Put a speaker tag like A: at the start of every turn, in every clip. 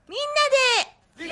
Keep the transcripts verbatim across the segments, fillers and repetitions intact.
A: みんなでリレ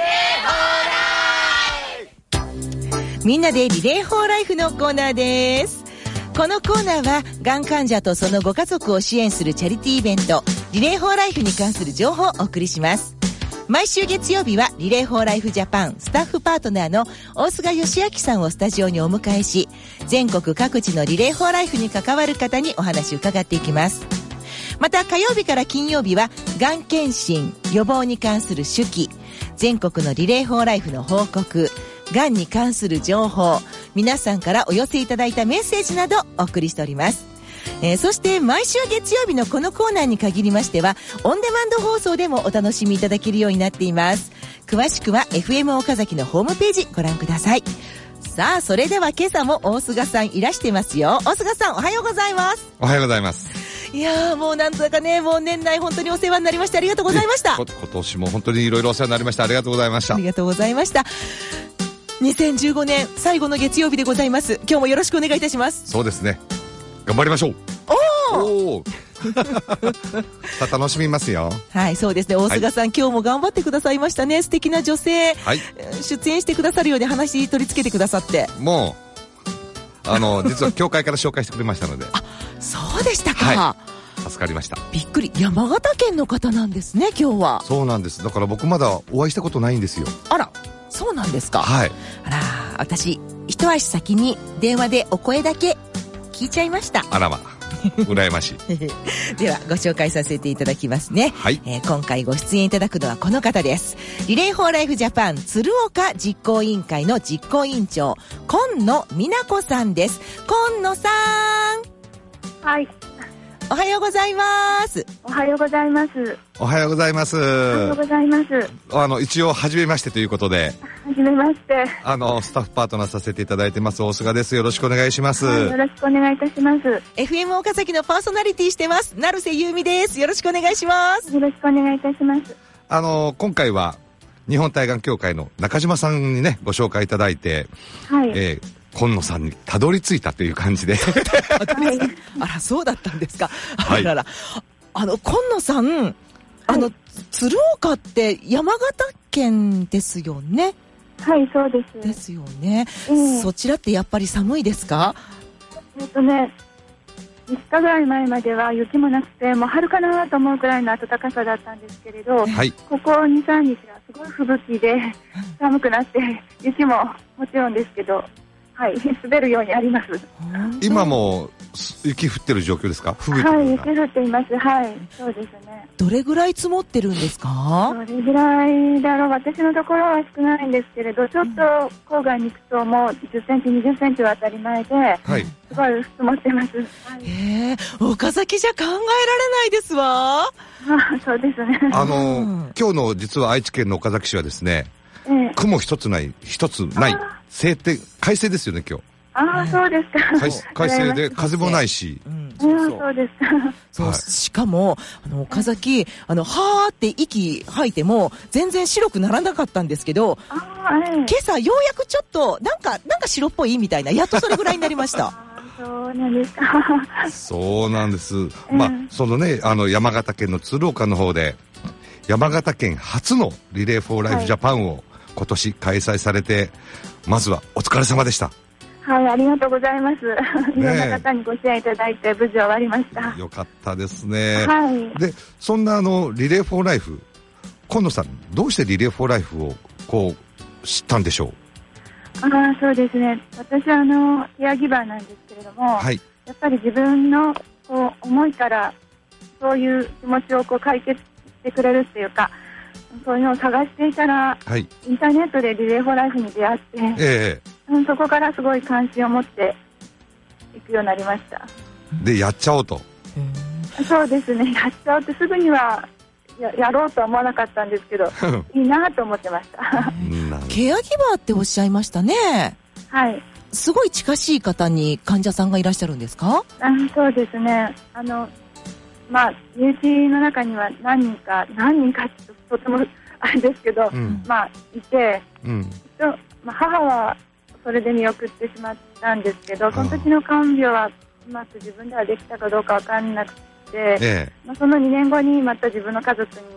A: ーホーライフみんなでリレーホーライフのコーナーです。このコーナーはがん患者とそのご家族を支援するチャリティーイベントリレーホーライフに関する情報をお送りします。毎週月曜日はリレーホーライフジャパンスタッフパートナーの大須賀義明さんをスタジオにお迎えし、全国各地のリレーホーライフに関わる方にお話を伺っていきます。また火曜日から金曜日はがん検診、予防に関する手記、全国のリレーホーライフの報告、がんに関する情報、皆さんからお寄せいただいたメッセージなどお送りしております。えー、そして毎週月曜日のこのコーナーに限りましてはオンデマンド放送でもお楽しみいただけるようになっています。詳しくは エフエム 岡崎のホームページご覧ください。さあ、それでは今朝も大須賀さんいらしてますよ。大須賀さん、おはようございます。
B: おはようございます。
A: いやー、もうなんとかね、もう年内本当にお世話になりましてありがとうございました。
B: 今年も本当にいろいろお世話になりましたありがとうございました。
A: ありがとうございました。にせんじゅうごねん最後の月曜日でございます。今日もよろしくお願いいたします。
B: そうですね、頑張りましょう。おおさあ楽しみますよ。
A: はい、そうですね。大須賀さん、はい、今日も頑張ってくださいましたね。素敵な女性、はい、出演してくださるように話取り付けてくださって、
B: もうあの実は協会から紹介してくれましたので
A: あ、そうでしたか、
B: はい、助かりました。
A: びっくり。山形県の方なんですね、今日は。
B: そうなんです。だから僕まだお会いしたことないんですよ。
A: あら、そうなんですか。
B: はい。
A: あら、私一足先に電話でお声だけ聞いちゃいました。
B: あらま羨ましい
A: ではご紹介させていただきますね、はい。えー、今回ご出演いただくのはこの方です。リレーホーライフジャパン鶴岡実行委員会の実行委員長、今野美奈子さんです。今野さん、
C: はい、
A: おはようございます。
C: おはようございます。
B: おはようございます。お
C: はようございます。
B: あの一応初めましてということで、
C: 初めまして。
B: あのスタッフパートナーさせていただいてます大須賀です。よろしくお願いします。
C: はい、よろしくお願いいたします。
A: エフエム 岡崎のパーソナリティしてます成瀬優美です。よろしくお願いします。
C: よろしくお願いいたします。
B: あの今回は日本対がん協会の中島さんにねご紹介いただいて、はい、えー今野さんにたどり着いたという感じで
A: はい、あら、そうだったんですか。あらら、あの今野さん、あの、はい、鶴岡って山形県ですよね。
C: はい、そうです。
A: ですよね、えー、そちらってやっぱり寒いですか？
C: えっとね、みっかぐらい前までは雪もなくて、もう春かなと思うくらいの暖かさだったんですけれど、はい、ここ にさんにちはすごい吹雪で寒くなって、雪ももちろんですけど、はい、滑るようにあります。
B: 今も雪降ってる状況ですか？吹雪
C: はい、雪降っています。はい、そうですね。
A: どれぐらい積もってるんですか？
C: どれぐらいだろう。私のところは少ないんですけれど、ちょっと郊外に行くともうじゅっセンチ、にじゅっセンチは当たり前で、はい、すごい積もってます。はい、
A: へー、岡崎じゃ考えられないですわ。
C: あ、そうですね。
B: あの、うん、今日の実は愛知県の岡崎市はですね、ええ、雲一つない一つない晴天、快晴ですよね今日。
C: ああ、そうですか。
B: 快晴で風もないし、
C: うん、そうそう、そうですか。
A: そう、はい、しかもあの岡崎、あのはーって息吐いても全然白くならなかったんですけど、あ、ええ、今朝ようやくちょっとなんかなんか白っぽいみたいな、やっとそれぐらいになりました。
C: そうなんですか。
B: そうなんです。まあそのね、あの山形県の鶴岡の方で山形県初のリレーフォーライフジャパンを今年開催されて、まずはお疲れ様でした。
C: はい、ありがとうございます。いろんな方にご支援いただいて無事終わりました。
B: よかったですね。
C: はい。
B: で、そんなあのリレーフォーライフ、今野さんどうしてリレーフォーライフをこう知ったんでしょう？
C: ああ、そうですね。私はあのケアギバーなんですけれども、はい、やっぱり自分のこう思いからそういう気持ちをこう解決してくれるっていうか、そういうのを探していたら、はい、インターネットでリレーフォーライフに出会って、えー、そこからすごい関心を持っていくようになりました。
B: で、やっちゃおうと。
C: そうですね、やっちゃおうってすぐには や, やろうとは思わなかったんですけどいいなと思ってました
A: ケアギバーっておっしゃいましたね。
C: はい。す
A: ごい近しい方に患者さんがいらっしゃるんですか？
C: あ、そうですね。あのまあ、身内の中には何人か何人かってとてもあれですけど、うん、まあいて、うん、とまあ、母はそれで見送ってしまったんですけど、その時の看病はうまく自分ではできたかどうか分からなくて、ええ、まあ、そのにねんごにまた自分の家族に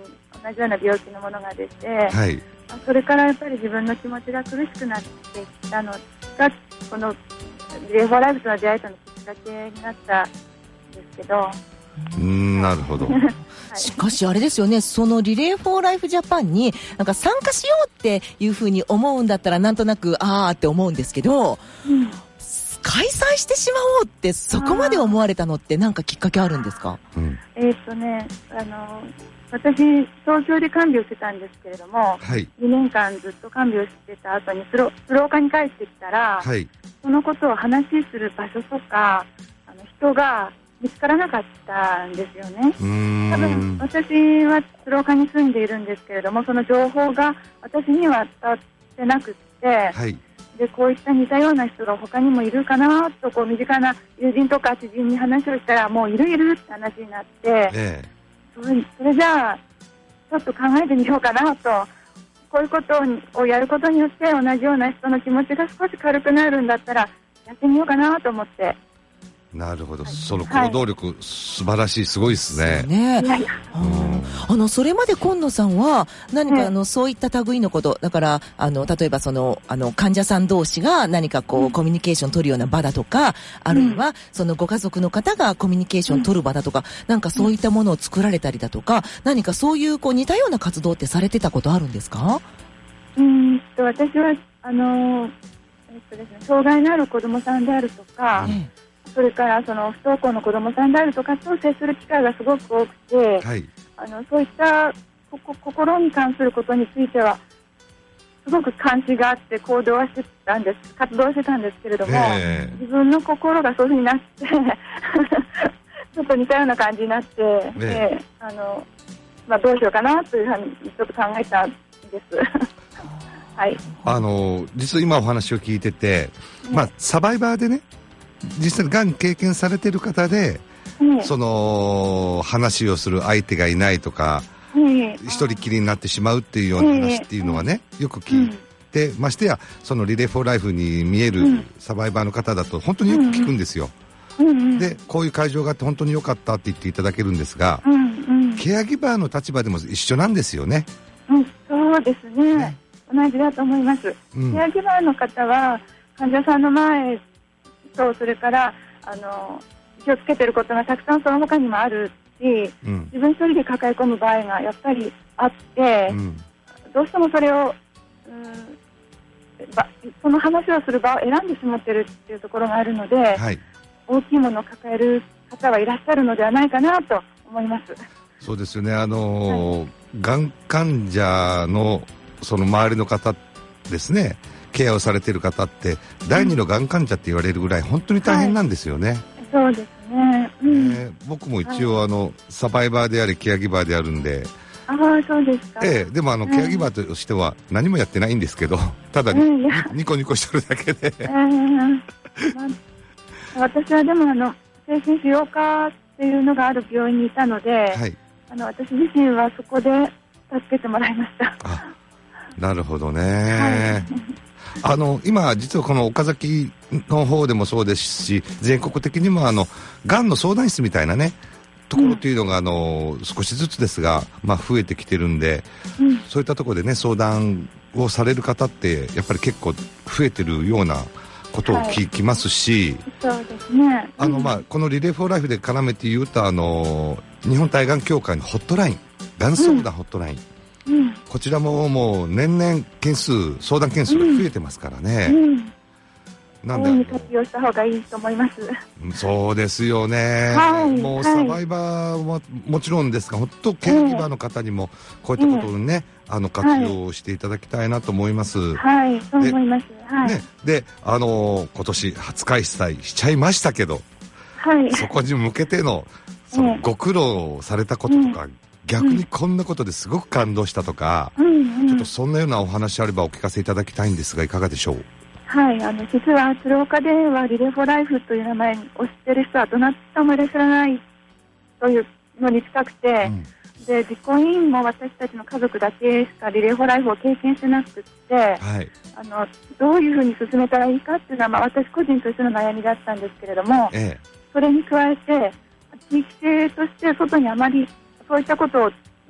C: 同じような病気のものが出て、
B: はい、
C: それからやっぱり自分の気持ちが苦しくなってきたのがこのリレー・フォー・ライフとの出会いとのきっかけになったんですけど。
B: うーん、なるほど。はい、
A: しかしあれですよね、そのリレー・フォー・ライフ・ジャパンになんか参加しようっていうふうに思うんだったらなんとなくあーって思うんですけど、うん、開催してしまおうってそこまで思われたのって何かきっかけあるんですか？
C: うん、えーっとね、あの私東京で看病してたんですけれども、はい、にねんかんずっと看病してた後にスローカに帰ってきたら、はい、そのことを話しする場所とかあの人が見つからなかったんですよね。
B: うーん、
C: 多分私はスローカに住んでいるんですけれども、その情報が私には伝わってなくって、はい、でこういった似たような人が他にもいるかなとこう身近な友人とか知人に話をしたらもういるいるって話になって、ええ、それ、それじゃあちょっと考えてみようかなと、こういうことをやることによって同じような人の気持ちが少し軽くなるんだったらやってみようかなと思って。
B: なるほど、はい、その行動力、はい、素晴らしい、すごいですね。
A: ね、いやいや、あのそれまで今野さんは何かあの、ね、そういった類のことだからあの例えばそのあの患者さん同士が何かこう、うん、コミュニケーション取るような場だとか、あるいは、うん、そのご家族の方がコミュニケーション取る場だとか、うん、なんかそういったものを作られたりだとか、何かそういうこう似たような活動ってされてたことあるんですか？
C: うんと私はあの、えっとですね、障害のある子どもさんであるとか、うん、それからその不登校の子どもさんであるとかと接する機会がすごく多くて、はい、あのそういったここ心に関することについてはすごく関心があって行動はしてたんです、活動してたんですけれども、えー、自分の心がそういうふうになってちょっと似たような感じになって、えーであのまあ、どうしようかなというふうにちょっと考えたんですはい、
B: あの実は今お話を聞いてて、まあ、サバイバーでね実際にがん経験されている方で、ね、その話をする相手がいないとか、ね、一人きりになってしまうっていうような話っていうのはね、ねよく聞いて、うん、ましてやそのリレー・フォー・ライフに見えるサバイバーの方だと本当によく聞くんですよ、うんうん、でこういう会場があって本当に良かったって言っていただけるんですが、うんうん、ケアギバーの立場でも一緒なんですよね、
C: うん、そうですね、ね、同じだと思います、うん、ケアギバーの方は患者さんの前とそれからあの気をつけていることがたくさんその他にもあるし、うん、自分一人で抱え込む場合がやっぱりあって、うん、どうしてもそれを、うん、ばその話をする場を選んでしまっているっていうところがあるので、はい、大きいものを抱える方はいらっしゃるのではないかなと思います。
B: そうですよね、あのーはい、がん患者のその周りの方ですね、ケアをされている方って第二のがん患者って言われるぐらい本当に大変なんですよね、はい、
C: そうですね、うん
B: えー、僕も一応、はい、あのサバイバーでありケアギバーであるんで、
C: ああそうですか、
B: えー、でもあの、うん、ケアギバーとしては何もやってないんですけどただに、うん、ニコニコしてるだけで、えーま
C: あ、私はでもあの精神腫瘍科っていうのがある病院にいたので、はい、あの私自身はそこで助けてもらいました。
B: あ、なるほどね、はいあの今実はこの岡崎の方でもそうですし全国的にもあのがんの相談室みたいなねところというのが、うん、あの少しずつですが、まあ、増えてきてるんで、うん、そういったところでね相談をされる方ってやっぱり結構増えてるようなことを聞きますし、
C: はい、そうですね、
B: あの、まあ、このリレー・フォー・ライフで絡めて言うとあの日本対がん協会のホットラインがん相談ホットライン、うんうん、こちらももう年々件数相談件数が増えてますからね、うんうん、
C: なんで大いに活用した方がいいと思います。
B: そうですよね、はい、もうサバイバーももちろんですが本当ケアギバーの方にもこういったことをね、えー、あの活用していただきたいなと思います。
C: はい、そう思います。はい、
B: ね、であの今年初開催しちゃいましたけど、
C: はい、
B: そこに向けてのそのご苦労されたこととか、うん、逆にこんなことですごく感動したとか、うんうん、ちょっとそんなようなお話あればお聞かせいただきたいんですがいかがでしょう。
C: はい、あの実は鶴岡ではリレー・フォー・ライフという名前を知っている人はどなたもいらっしゃらないというのに近くて、うん、で実行委員も私たちの家族だけしかリレー・フォー・ライフを経験してなくて、はい、あのどういうふうに進めたらいいかっていうのは、まあ、私個人としての悩みだったんですけれども、ええ、それに加えて地域性として外にあまりそういったことを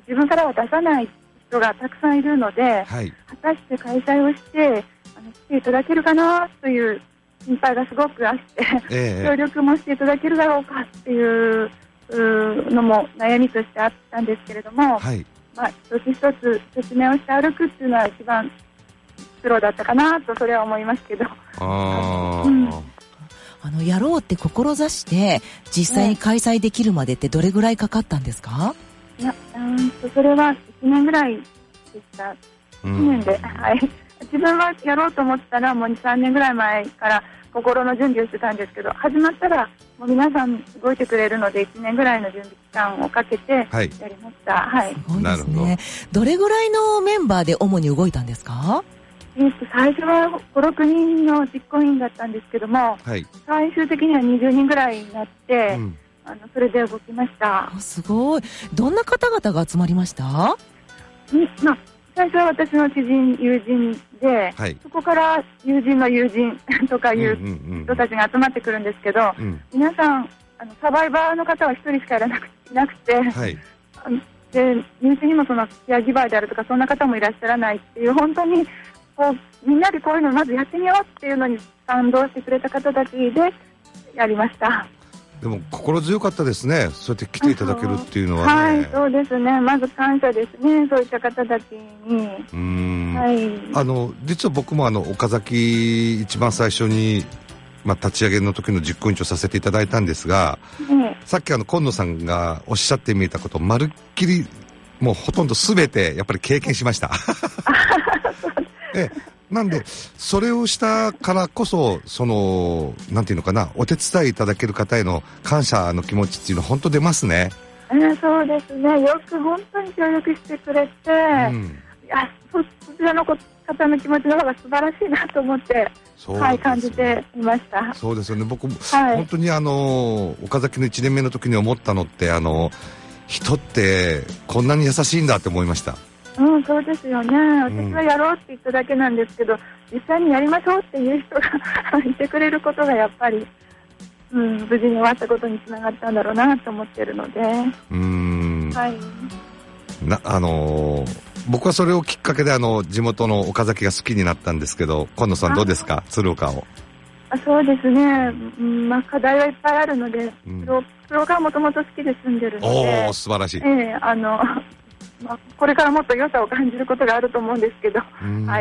C: 自分からは出さない人がたくさんいるので、はい、果たして開催をしてあの来ていただけるかなという心配がすごくあって、えー、協力もしていただけるだろうかっていうのも悩みとしてあったんですけれども、はい、まあ、一つ一つ説明をして歩くっていうのは一番苦労だったかなとそれは思いますけど、
B: あ、うん、
A: あのやろうって志して実際に開催できるまでってどれぐらいかかったんですか？
C: いや、うんとそれはいちねんぐらいでした。いちねんで、はい、自分はやろうと思ったらもうに、さんねんぐらい前から心の準備をしてたんですけど、始まったらもう皆さん動いてくれるのでいちねんぐらいの準備期間をかけてやりました、はいはい、
A: すごいですね。どれぐらいのメンバーで主に動いたんですか？
C: えー、と最初はご、ろくにんの実行委員だったんですけども、はい、最終的にはにじゅうにんぐらいになって、うん、あのそれで動きました。
A: すごい。どんな方々が集まりました？ん、
C: まあ、最初は私の知人友人で、はい、そこから友人の友人とかいう人たちが集まってくるんですけど、うんうんうん、皆さんあのサバイバーの方はひとりしかいらなくいなくて、はい、あので入試にもそのケアギバーであるとかそんな方もいらっしゃらないっていう、本当にこうみんなでこういうのをまずやってみようっていうのに賛同してくれた方たちでやりました。
B: でも心強かったですね、そうやって来ていただけるっていうのはね。
C: はい、そうですね、まず感謝ですね、そういった方たちに。
B: うーん、はい、あの実は僕もあの岡崎一番最初に、まあ、立ち上げの時の実行委員長させていただいたんですが、ね、さっきあの今野さんがおっしゃってみえたことまるっきりもうほとんど全てやっぱり経験しましたえなんでそれをしたからこそそのなんていうのかな、お手伝いいただける方への感謝の気持ちっていうのは本当出ますね。
C: えー、そうですね、よく本当に協力してくれて、うん、いや そ, そちらの方の気持ちの方が素晴らしいなと思って、はい、感じていました。
B: そうですよね、僕も、はい、本当にあの岡崎のいちねんめの時に思ったのってあの人ってこんなに優しいんだって思いました。
C: うん、そうですよね。私はやろうって言っただけなんですけど、うん、実際にやりましょうっていう人がいてくれることがやっぱり、うん、無事に終わったことにつながったんだろうなと思ってるので、
B: うーん、
C: はい、
B: なあのー、僕はそれをきっかけであの地元の岡崎が好きになったんですけど、今野さんどうですか、鶴岡を。
C: あ、そうですね、うん、まあ、課題はいっぱいあるので、うん、鶴岡はもともと好きで住んでるので、
B: おー、素晴らしい。
C: えー、あのまあ、これからもっと良さを感じることがあると思うんですけど、はい、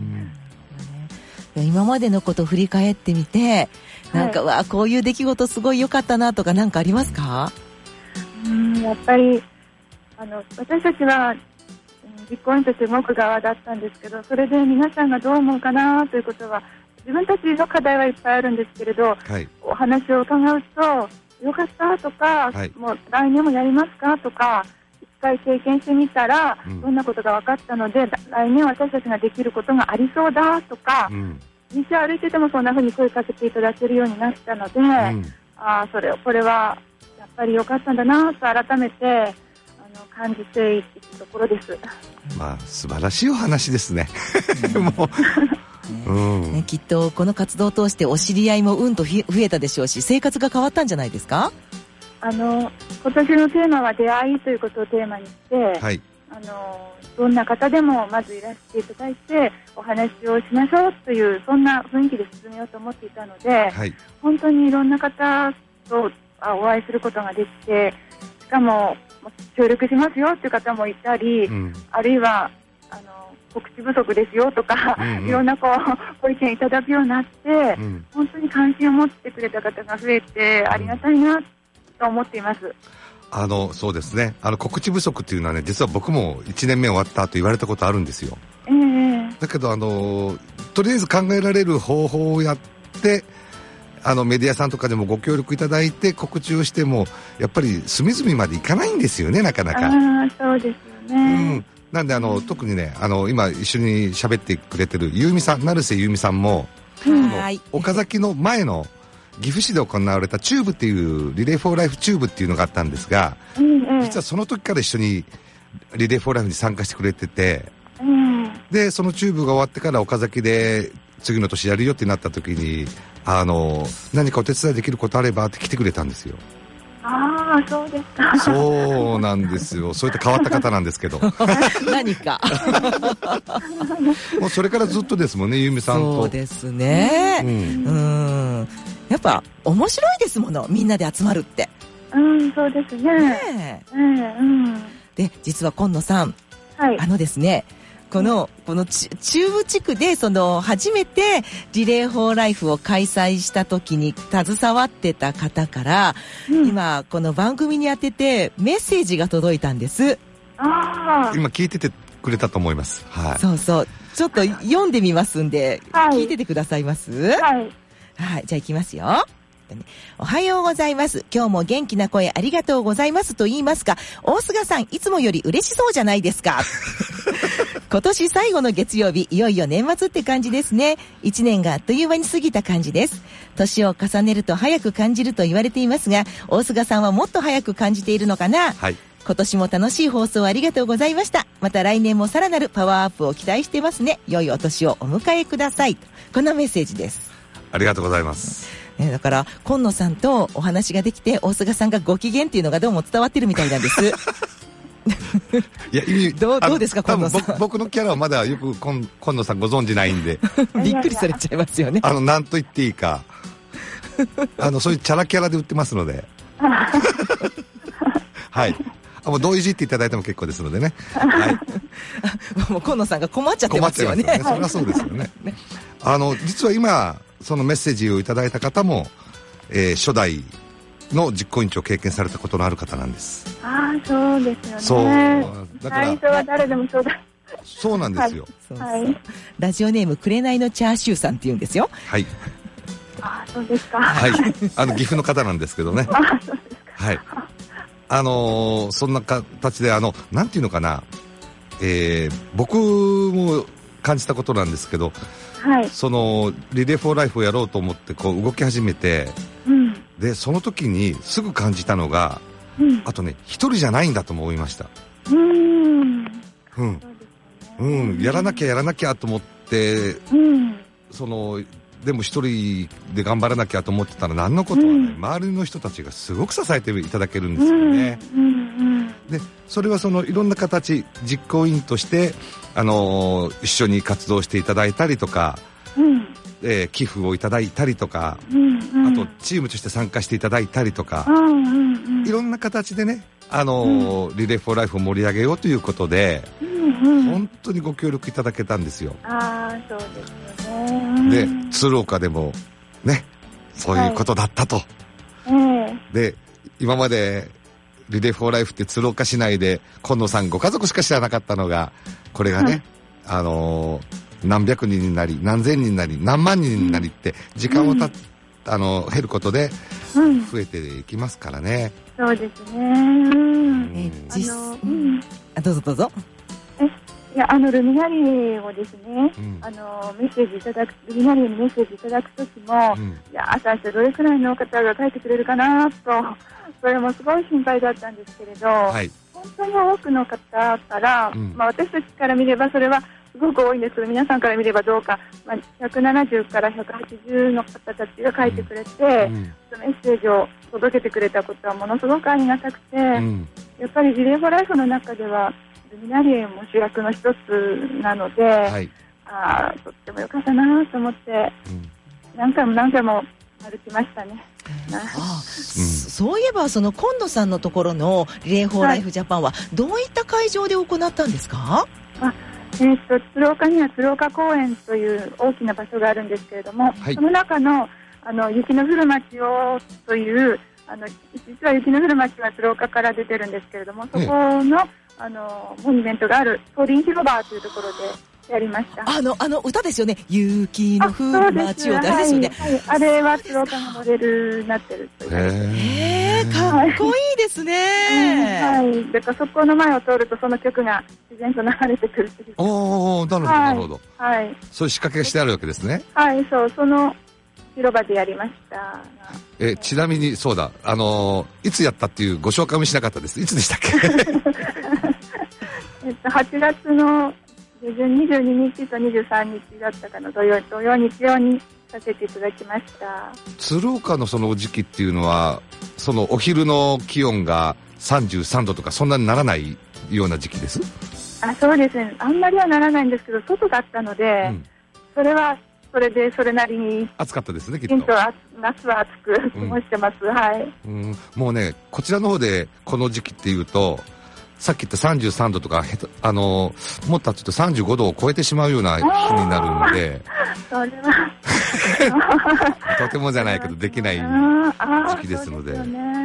A: 今までのことを振り返ってみて、なんか、はい、わこういう出来事すごい良かったなとか何かありますか？
C: うん、やっぱりあの私たちは実行委員として動く側だったんですけど、それで皆さんがどう思うかなということは、自分たちの課題はいっぱいあるんですけれど、はい、お話を伺うとよかったとか、はい、もう来年もやりますかとか、一回経験してみたら、うん、どんなことが分かったので来年私たちができることがありそうだとか、うん、道を歩いててもそんな風に声かけていただけるようになったので、うん、あそれこれはやっぱり良かったんだなと改めてあの感じていくところです。
B: まあ素晴らしいお話ですねもううん
A: ね、きっとこの活動を通してお知り合いもうんと増えたでしょうし、生活が変わったんじゃないですか？
C: あの今年のテーマは出会いということをテーマにして、はい、あのどんな方でもまずいらしていただいてお話をしましょうというそんな雰囲気で進めようと思っていたので、はい、本当にいろんな方とお会いすることができて、しかも協力しますよという方もいたり、うん、あるいはあの告知不足ですよとか、うんうん、いろんなこうご意見いただくようになって、うん、本当に関心を持ってくれた方が増えてありがたいなと思っています。
B: あのそうですね、あの告知不足っていうのはね、実は僕もいちねんめ終わった後言われたことあるんですよ、えー、だけどあのとりあえず考えられる方法をやって、あのメディアさんとかでもご協力いただいて告知をしてもやっぱり隅々までいかないんですよね、なかなか。
C: あ、そうですよね、うん、なんであの特にね、あの今一緒に喋ってくれてるゆうみさん、成瀬ゆうみさんも、うん、あの岡崎の前の岐阜市で行われたチューブっていうリレーフォーライフチューブっていうのがあったんですが、うんうん、実はその時から一緒にリレーフォーライフに参加してくれてて、うん、でそのチューブが終わってから岡崎で次の年やるよってなった時に、あの何かお手伝いできることあればって来てくれたんですよ。 ああ、そうですか。
B: そうなんですよ。そういった変わった方なんですけど。
A: 何か。
B: もうそれからずっとですもんね、ゆみさんと。
A: そうですね。うん。うんやっぱ面白いですもの、みんなで集まるって。
C: うん、そうですね。ねえ。うん。
A: で、実は今野さん、
C: はい、
A: あのですね、この、この中部地区でその初めてリレーフォーライフを開催した時に携わってた方から、うん、今この番組に当ててメッセージが届いたんです。
C: あ
B: 今聞いててくれたと思います。はい。
A: そうそう。ちょっと読んでみますんで、はい、聞いててくださいます？
C: はい。
A: はい。じゃあ行きますよ。おはようございます。今日も元気な声ありがとうございますと言いますか、大菅さんいつもより嬉しそうじゃないですか。今年最後の月曜日、いよいよ年末って感じですね。一年があっという間に過ぎた感じです。年を重ねると早く感じると言われていますが、大菅さんはもっと早く感じているのかな。
B: はい。
A: 今年も楽しい放送ありがとうございました。また来年もさらなるパワーアップを期待してますね。良いお年をお迎えください。こんなメッセージです。
B: ありがとうございます。
A: ね、だから今野さんとお話ができて、大菅さんがご機嫌っていうのがどうも伝わってるみたいなんです。
B: いや意味
A: どうどうですか、今野さん。
B: 僕のキャラはまだよく今野さんご存じないんで
A: びっくりされちゃいますよね。
B: あの何と言っていいかあのそういうチャラキャラで売ってますのではい、あもうどういじっていただいても結構ですのでね、はい、
A: もう今野さんが困っちゃってますよね。
B: 困っちゃいますよね。それはそうですよね。あの実は今そのメッセージをいただいた方も、えー、初代の実行委員長を経験されたことのある方なんです。
C: ああ、そうですよね。
B: そうだから
C: 最初は誰でもそうだ。
B: そうなんですよ。
A: はい、そうそう、ラジオネーム紅のチャーシューさんって言うんですよ。
B: はい。
C: ああ、そうですか。
B: はい。あの岐阜の方なんですけどね。
C: ああ、そうですか。
B: はい。あのー、そんな形であのなんていうのかな、えー、僕も感じたことなんですけど。はい、そのリレーフォーライフをやろうと思ってこう動き始めて、うん、でその時にすぐ感じたのが、うん、あとね一人じゃないんだと思いました。うんうん、うん、やらなきゃやらなきゃと思って、うん、そのでも一人で頑張らなきゃと思ってたら何のことはない、うん、周りの人たちがすごく支えていただけるんですよね、うんうんうん、でそれはそのいろんな形実行委員としてあのー、一緒に活動していただいたりとか、うんえー、寄付をいただいたりとか、うんうん、あとチームとして参加していただいたりとか、うんうんうん、いろんな形でね、あのーうん、リレーフォーライフを盛り上げようということで、うんうん、本当にご協力いただけたんですよ。
C: ああ、そうですよね。
B: で鶴岡でもねそういうことだったと、はい、で今までリレーフォーライフって鶴岡市内で今野さんご家族しか知らなかったのがこれがね、はい、あのー、何百人になり何千人になり何万人になりって時間をた、うん、あの減ることで増えていきますからね、
C: うん、そうですね、うん
A: え実あの、うん、あどうぞどうぞ。
C: えいやあのルミナリーをですね、うん、あのメッセージいただくルミナリーにメッセージいただくときも、うん、いや最初どれくらいの方が書いてくれるかなとそれもすごい心配だったんですけれど、はい、本当に多くの方から、うんまあ、私たちから見ればそれはすごく多いんですけど皆さんから見ればどうか、まあ、ひゃくななじゅうからひゃくはちじゅうの方たちが書いてくれて、うん、メッセージを届けてくれたことはものすごくありがたくて、うん、やっぱりリレーフォーライフの中ではルミナリエも主役の一つなので、はい、あとってもよかったなと思って、うん、何回も何回も歩きましたね。ああ、うん、
A: そういえばその今野さんのところのリレーフォーライフジャパンはどういった会場で行ったんですか？
C: あえー、と鶴岡には鶴岡公園という大きな場所があるんですけれども、はい、その中 の, あの雪の降る街をというあの実は雪の降る街は鶴岡から出てるんですけれどもそこの、ね、あのモニュメントがある東林広場というところでやりました。
A: あのあの歌ですよね。雪の降る街を誰ですよね、
C: はいはい、あれは鶴岡のモデルになってるという。
A: へーかっこいいですね、
C: はい、はい、だからそこの前を通るとその曲が自然と流れてくるっていう。
B: おおなるほど、なるほど、
C: はい、
B: そういう仕掛けがしてあるわけですね。
C: はいそうその広場でやりました。
B: えちなみにそうだあのー、いつやったっていうご紹介もしなかったです。いつでしたっけ？えっとはちがつの下
C: にじゅうににちとにじゅうさんにちだったかの土曜、土曜日曜にさせていただきました。
B: 鶴岡のその時期っていうのは、そのお昼の気温がさんじゅうさんどとかそんなにならないような時期です？
C: あ、そうですね。あんまりはならないんですけど、外だったので、うん、それはそれでそれなりに
B: 暑かったですね、きっと。
C: 夏は暑く過ごしてます、うん、はい、
B: うん。もうね、こちらの方でこの時期っていうと、さっき言ったさんじゅうさんどとか、あのもっとちょっとさんじゅうごどを超えてしまうような日になるので、それはとてもじゃないけどできない時期ですので。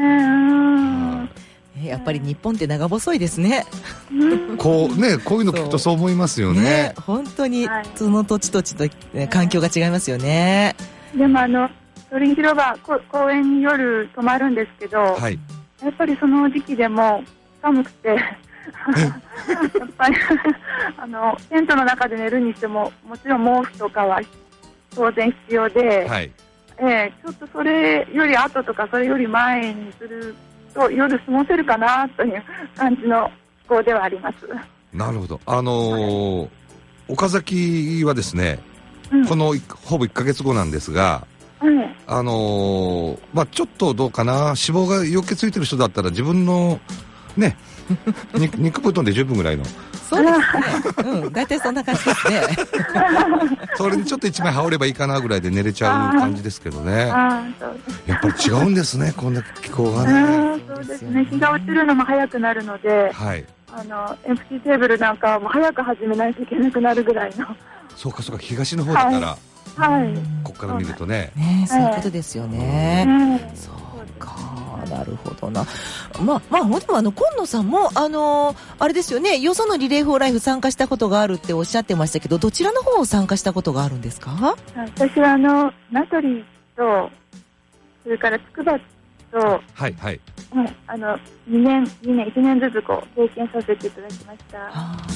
A: やっぱり日本って長細いですね。
B: こうね、こういうの聞くとそう思いますよね。ね、
A: 本当にその土地土地と環境が違いますよね。
C: でもあの鳥居広場公園に夜泊まるんですけど、はい、やっぱりその時期でも寒くてやっぱりあのテントの中で寝るにしてももちろん毛布とかは当然必要で、はい、えー、ちょっとそれより後とかそれより前にすると夜過ごせるかなという感じの気候ではあります。
B: なるほど。あのーはい、岡崎はですね、うん、このほぼいっかげつごなんですが、うん、あのー、まあちょっとどうかな、脂肪が余計ついてる人だったら自分のね肉布団で十分ぐらいの。
A: そうですね。うん、大体そんな感じですね。
B: それにちょっと一枚羽織ればいいかなぐらいで寝れちゃう感じですけどね。ああ、そうです。やっぱり違うんですね、こんな気候がね。
C: そうですね。日が落ちるのも早くなるので、はい、あのエンプティテーブルなんかも早く始めないといけなくなるぐらいの。
B: そうかそうか、東の方だから、はい、ここから見るとね。
A: ね、そういうことですよね。はい、そうか。なるほどな。まあ、まあ、でもあの、今野さんも、あのー、あれですよね、よそのリレーフォーライフ参加したことがあるっておっしゃってましたけど、どちらの方を参加したことがあるんですか？
C: 私はあの、名取と、それから筑波と、
B: はいはい。
C: あの、にねん、にねん、いちねんずつこう、経験させていただきました。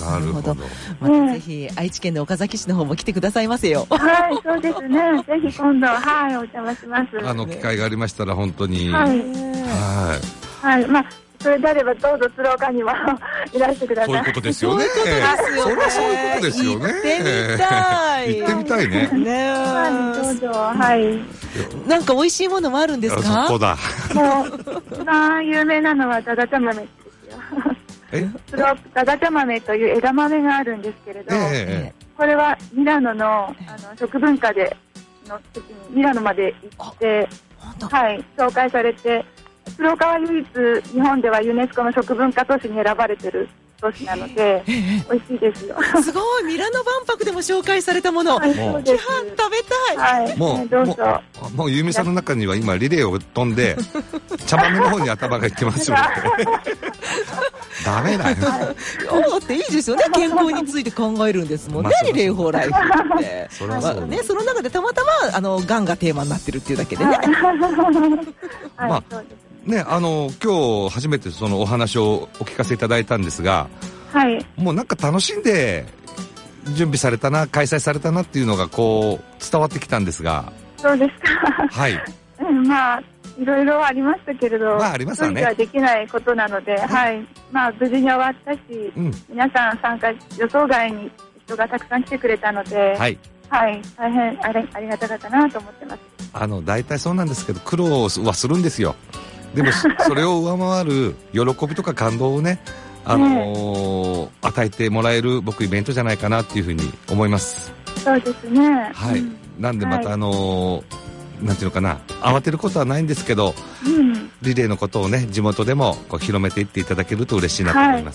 B: なるほど。
A: またぜひ、愛知県の岡崎市の方も来てくださいませよ。
C: はい、そうですね。ぜひ今度、はい、お邪魔します。
B: あの、機会がありましたら、本当に。
C: はい。
B: はい。
C: はい、まあ、それであればどうぞ鶴岡にはいらしてください。
B: そういうことですよね。そういうことですよね。そういうことですよね。
A: 行ってみたい。
B: 行ってみたいね。
C: ね、はい、どうぞ。はい。
A: なんか美味しいものもあるんですか？
B: そこだ。
C: もう一番有名なのはだだちゃ豆ですよ。え？だだちゃ豆という枝豆があるんですけれど、えー、これはミラノのあの食文化での時にミラノまで行って、はい、紹介されて。鶴岡は唯一日本ではユネスコの食文化都市に選ばれている都市なので、ええ、美味しいですよ。
A: すごい、ミラノ万博でも紹介されたもの、はい、そうです。食べた
C: い。はい、
B: もう、
C: どうぞ。
B: もう、もう由美さんの中には今リレーを飛んで茶豆の方に頭がいってますよ。ダメだよ。だ
A: っていいですよね。健康について考えるんですもんね、リレーフォーライフって。それはそうね。その中でたまたまあのがんがテーマになってるっていうだけでね。
B: まあ。ね、あの今日初めてそのお話をお聞かせいただいたんですが、はい、もうなんか楽しんで準備されたな、開催されたなっていうのがこう伝わってきたんですが。
C: そうですか。
B: はい。
C: うん、まあいろいろありましたけれど、
B: まあありますわね。
C: はできないことなので、はい、まあ無事に終わったし、うん、皆さん参加予想外に人がたくさん来てくれたので、はい。はい、大変あれありがたかったなと思ってます。
B: あの大体そうなんですけど苦労はするんですよ。でもそれを上回る喜びとか感動をね、あのー、与えてもらえる僕イベントじゃないかなっていうふうに思います。
C: そうですね。
B: はい。うん、なんでまた、はい、あのー、なんていうのかな、慌てることはないんですけど、うん、リレーのことをね地元でもこう広めていっていただけると嬉しいなと思います。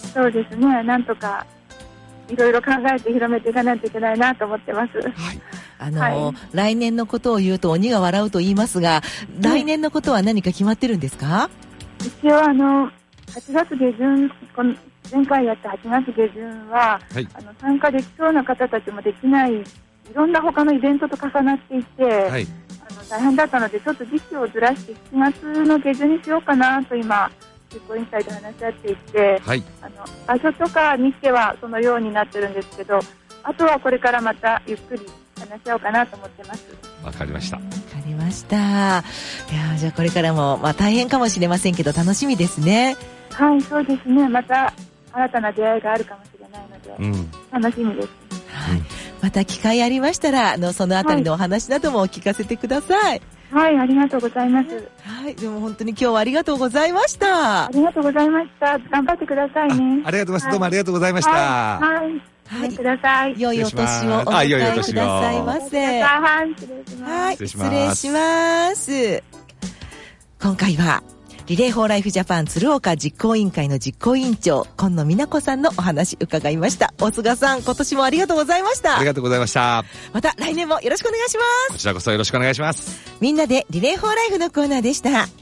C: はい、そうですね。なんとかいろいろ考えて広めていかないといけないなと思ってます。はい。
A: あのーはい、来年のことを言うと鬼が笑うと言いますが、来年のことは何か決まってるんですか？
C: 一応あのはちがつげじゅん、この前回やったはちがつげじゅんは、はい、あの参加できそうな方たちもできないいろんな他のイベントと重なっていて、はい、あの大変だったのでちょっと時期をずらしてしちがつの下旬にしようかなと今実行委員会で話し合っていて、はい、あの場所とかにしてはそのようになってるんですけど、あとはこれからまたゆっくり話し合おうかなと思ってます。
B: わかりました。わか
A: りました。いやじゃあこれからも、まあ、大変かもしれませんけど楽しみですね。
C: はい、そうですね。また新たな出会いがあるかもしれないので、うん、楽しみです。
A: はい。また機会ありましたら、あの、そのあたりのお話などもお聞かせてください。
C: はい、はい、ありがとうございます。
A: はい、でも本当に今日はありがとうございました。
C: ありがとうございました。頑張ってくださいね。
B: あ、ありがとうございます。どうもありがとうございました。
C: はい。はいはい、ください。
A: 良いお年をお迎えくださいませ。
C: はい、失礼します。
A: はい、失礼します。今回は、リレーフォーライフジャパン鶴岡実行委員会の実行委員長、今野美奈子さんのお話伺いました。大菅さん、今年もありがとうございました。
B: ありがとうございました。
A: また来年もよろしくお願いします。
B: こちらこそよろしくお願いします。
A: みんなでリレーフォーライフのコーナーでした。